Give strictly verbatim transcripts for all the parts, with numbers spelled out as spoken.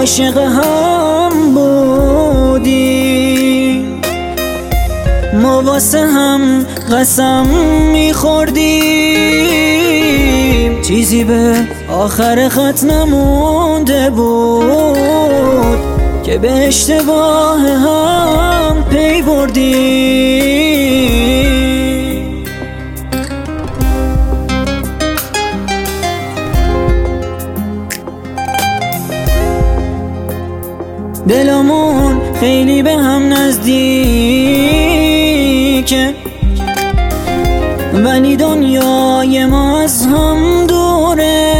عاشق هم بودیم، ما واسه هم قسم میخوردیم، چیزی به آخر خط نمونده بود که به اشتباه هم پی بردیم. دلمون خیلی به هم نزدیکه، ولی دنیای ما از هم دوره.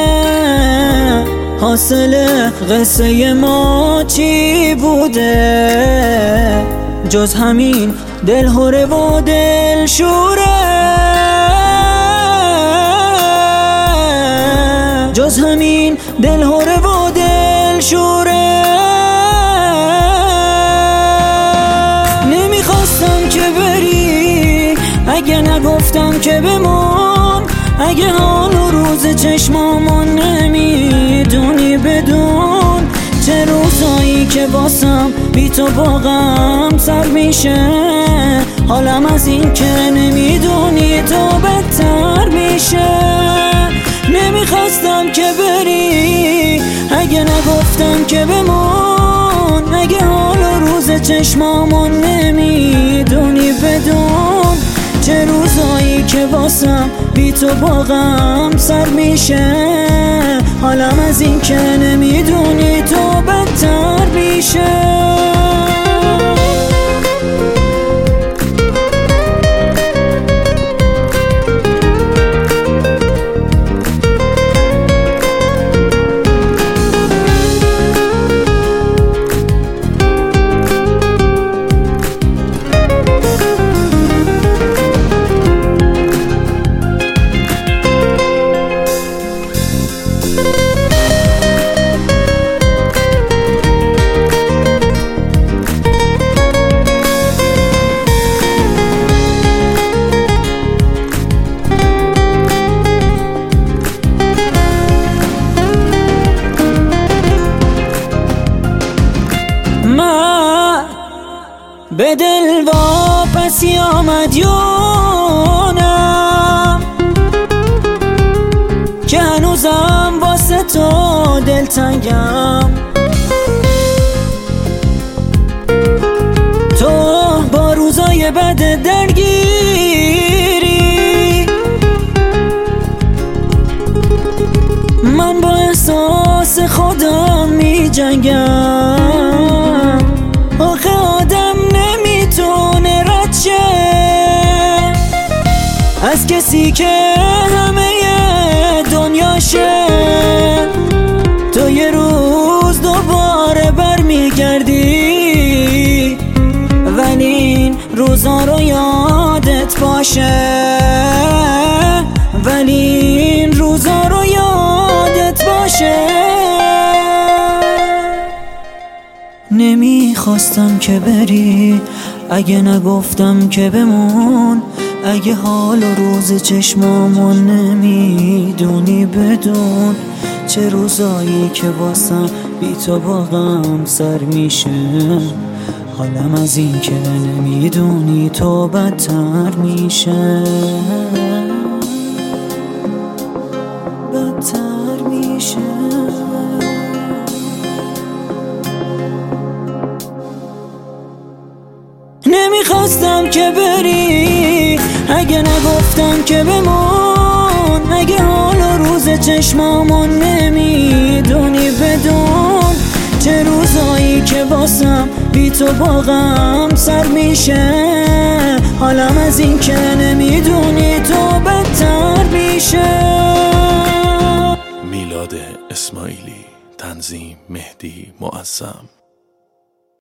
حاصل قصه ما چی بوده جز همین دلهوره و دلشوره، جز همین دلهوره و دلشوره. نمیخواستم که بری، اگه نگفتم که بمون، اگه حال و روز چشمامون نمیدونی بدون چه روزایی که باسم بی تو با غم سر میشه. حالم از این که نمیدونی تو بدتر میشه. نمیخواستم که بری، اگه نگفتم که بمون، اگه حال و روز چشمامون نمیدونی بدون چه روزایی که باسم بی تو با غم سر میشه. حالم از این که نمیدونی تو بدتر میشه. من به دل واپسی آمدیونم که هنوزم واسه تو دلتنگم. تو با روزای بد درگیری، من با احساس خودم می جنگم. آخه آدم نمیتونه رد شه از کسی که همه دنیاشه. تو یه روز دوباره برمیگردی، ولی این روزا رو یادت باشه، ولی این روزا رو یادت باشه. نمیخواستم که بری، اگه نگفتم که بمون، اگه حال و روز چشمامون نمیدونی بدون چه روزایی که واسم بی تو با غم سر میشه. حالم از این که نمیدونی تو بدتر میشه، بدتر میشه. نمیخواستم که بری، اگه نگفتم که بمون، اگه حال و روز چشمامون نمیدونی بدون چه روزایی که باسم بی تو با غم سر میشه. حالم از این که نمیدونی تو بدتر میشه. میلاد اسماعیلی، تنظیم مهدی معظم.